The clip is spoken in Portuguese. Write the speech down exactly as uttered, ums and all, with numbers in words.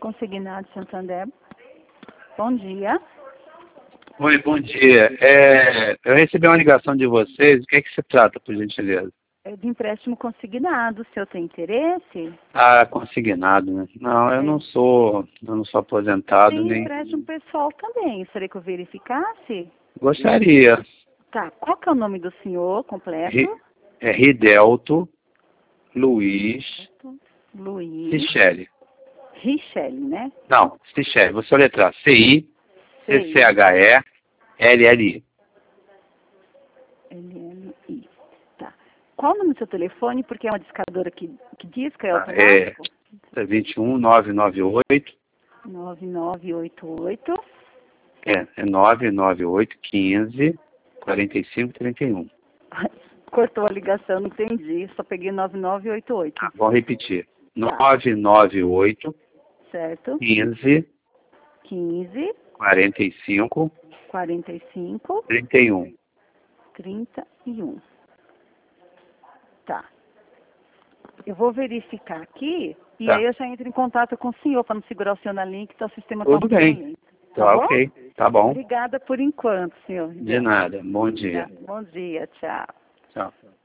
Consignado Santander. Bom dia. Oi, bom dia. É, eu recebi uma ligação de vocês. O que é que se trata, por gentileza? É de empréstimo consignado. O senhor tem interesse? Ah, consignado, né? Não, eu É. não sou, eu não sou aposentado, Tem nem... empréstimo pessoal também. Gostaria que eu verificasse? Gostaria. Tá. Qual que é o nome do senhor completo? Ri, é Ridelto Luiz Luiz Cichele. Richelle, né? Não, Cichele. Vou soletrar. C I C C H E L L I. L L I. Tá. Qual o nome do seu telefone? Porque é uma discadora que, que disca, é Ah, automático? é vinte e um, nove nove oito. nove nove oito oito. É, é nove nove oito, quinze, quarenta e cinco, trinta e um. Cortou a ligação, não entendi. Só peguei nove nove oito oito. Ah, vou repetir. nove nove oito, Certo? quinze, quinze, quarenta e cinco, quarenta e cinco, trinta e um. trinta e um. Tá. Eu vou verificar aqui e Tá. aí eu já entro em contato com o senhor para não segurar o senhor na linha que tá o sistema Tudo tá bem. Tá, Tá bom? ok. Tá bom. Obrigada por enquanto, senhor. De nada. Bom dia. Bom dia, tchau. Tchau.